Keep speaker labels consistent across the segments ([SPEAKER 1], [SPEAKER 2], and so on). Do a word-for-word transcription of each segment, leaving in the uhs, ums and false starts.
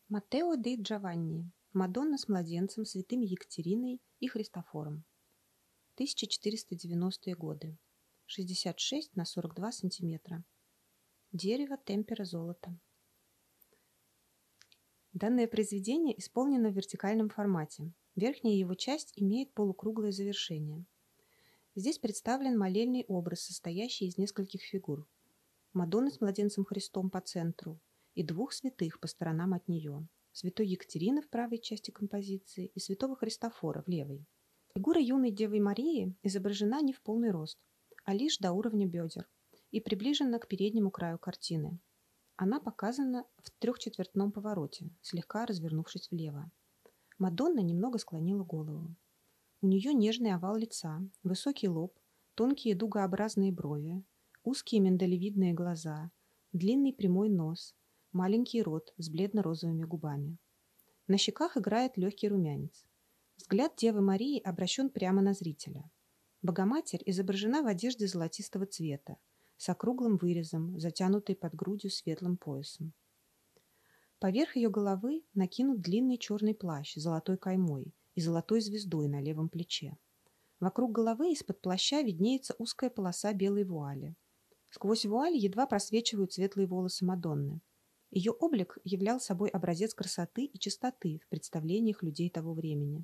[SPEAKER 1] Маттео де Джованни. Мадонна с младенцем, святыми Екатериной и Христофором. тысяча четыреста девяностые годы. шестьдесят шесть на сорок два сантиметра. Дерево, темпера, золото. Данное произведение исполнено в вертикальном формате. Верхняя его часть имеет полукруглое завершение. Здесь представлен молельный образ, состоящий из нескольких фигур. Мадонны с младенцем Христом по центру и двух святых по сторонам от нее. Святой Екатерины в правой части композиции и святого Христофора в левой. Фигура юной Девы Марии изображена не в полный рост, а лишь до уровня бедер и приближена к переднему краю картины. Она показана в трехчетвертном повороте, слегка развернувшись влево. Мадонна немного склонила голову. У нее нежный овал лица, высокий лоб, тонкие дугообразные брови, узкие миндалевидные глаза, длинный прямой нос, маленький рот с бледно-розовыми губами. На щеках играет легкий румянец. Взгляд Девы Марии обращен прямо на зрителя. Богоматерь изображена в одежде золотистого цвета, с округлым вырезом, затянутой под грудью светлым поясом. Поверх ее головы накинут длинный черный плащ с золотой каймой и золотой звездой на левом плече. Вокруг головы из-под плаща виднеется узкая полоса белой вуали. Сквозь вуаль едва просвечивают светлые волосы Мадонны. Ее облик являл собой образец красоты и чистоты в представлениях людей того времени.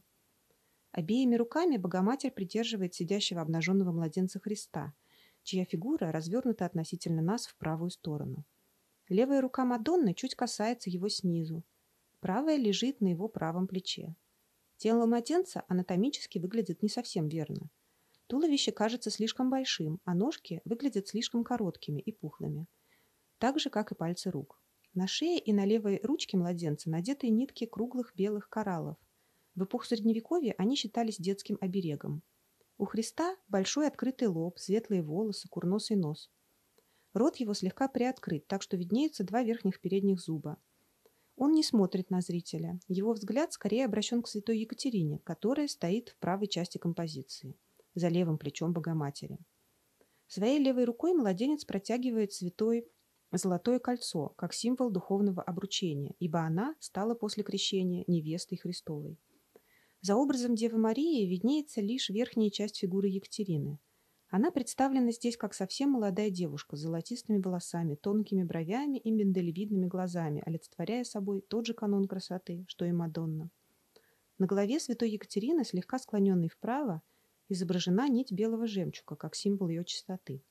[SPEAKER 1] Обеими руками Богоматерь придерживает сидящего обнаженного младенца Христа, чья фигура развернута относительно нас в правую сторону. Левая рука Мадонны чуть касается его снизу, правая лежит на его правом плече. Тело младенца анатомически выглядит не совсем верно. Туловище кажется слишком большим, а ножки выглядят слишком короткими и пухлыми, так же, как и пальцы рук. На шее и на левой ручке младенца надеты нитки круглых белых кораллов. В эпоху Средневековья они считались детским оберегом. У Христа большой открытый лоб, светлые волосы, курносый нос. Рот его слегка приоткрыт, так что виднеются два верхних передних зуба. Он не смотрит на зрителя. Его взгляд скорее обращен к святой Екатерине, которая стоит в правой части композиции, за левым плечом Богоматери. Своей левой рукой младенец протягивает святой золотое кольцо, как символ духовного обручения, ибо она стала после крещения невестой Христовой. За образом Девы Марии виднеется лишь верхняя часть фигуры Екатерины. Она представлена здесь как совсем молодая девушка с золотистыми волосами, тонкими бровями и миндалевидными глазами, олицетворяя собой тот же канон красоты, что и Мадонна. На голове святой Екатерины, слегка склоненной вправо, изображена нить белого жемчуга, как символ ее чистоты.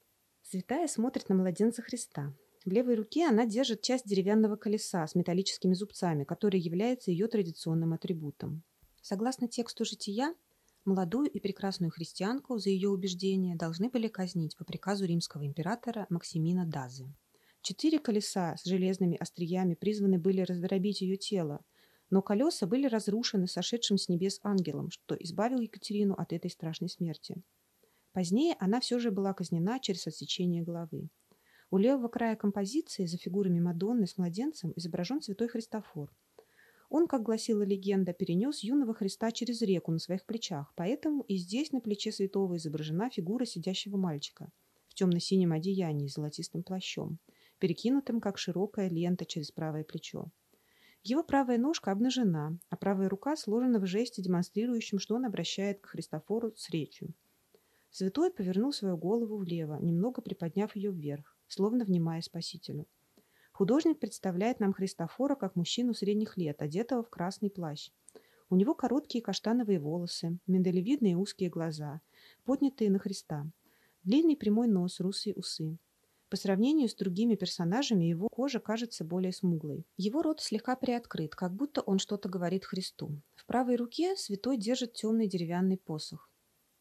[SPEAKER 1] Святая смотрит на младенца Христа. В левой руке она держит часть деревянного колеса с металлическими зубцами, который является ее традиционным атрибутом. Согласно тексту жития, молодую и прекрасную христианку за ее убеждения должны были казнить по приказу римского императора Максимина Дазы. Четыре колеса с железными остриями призваны были раздробить ее тело, но колеса были разрушены сошедшим с небес ангелом, что избавил Екатерину от этой страшной смерти. Позднее она все же была казнена через отсечение головы. У левого края композиции за фигурами Мадонны с младенцем изображен святой Христофор. Он, как гласила легенда, перенес юного Христа через реку на своих плечах, поэтому и здесь на плече святого изображена фигура сидящего мальчика в темно-синем одеянии с золотистым плащом, перекинутым, как широкая лента, через правое плечо. Его правая ножка обнажена, а правая рука сложена в жесте, демонстрирующем, что он обращает к Христофору с речью. Святой повернул свою голову влево, немного приподняв ее вверх, словно внимая Спасителю. Художник представляет нам Христофора как мужчину средних лет, одетого в красный плащ. У него короткие каштановые волосы, миндалевидные узкие глаза, поднятые на Христа, длинный прямой нос, русые усы. По сравнению с другими персонажами его кожа кажется более смуглой. Его рот слегка приоткрыт, как будто он что-то говорит Христу. В правой руке святой держит темный деревянный посох.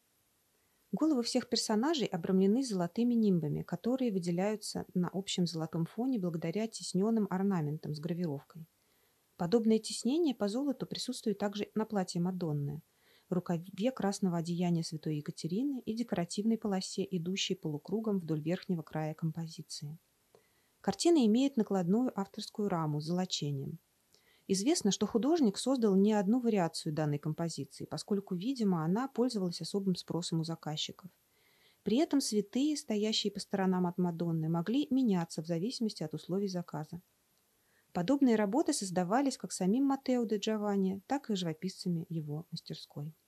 [SPEAKER 1] Головы всех персонажей обрамлены золотыми нимбами, которые выделяются на общем золотом фоне благодаря тисненным орнаментам с гравировкой. Подобное тиснение по золоту присутствует также на платье Мадонны, рукаве красного одеяния святой Екатерины и декоративной полосе, идущей полукругом вдоль верхнего края композиции. Картина имеет накладную авторскую раму с золочением. Известно, что художник создал не одну вариацию данной композиции, поскольку, видимо, она пользовалась особым спросом у заказчиков. При этом святые, стоящие по сторонам от Мадонны, могли меняться в зависимости от условий заказа. Подобные работы создавались как самим Маттео де Джованни, так и живописцами его мастерской.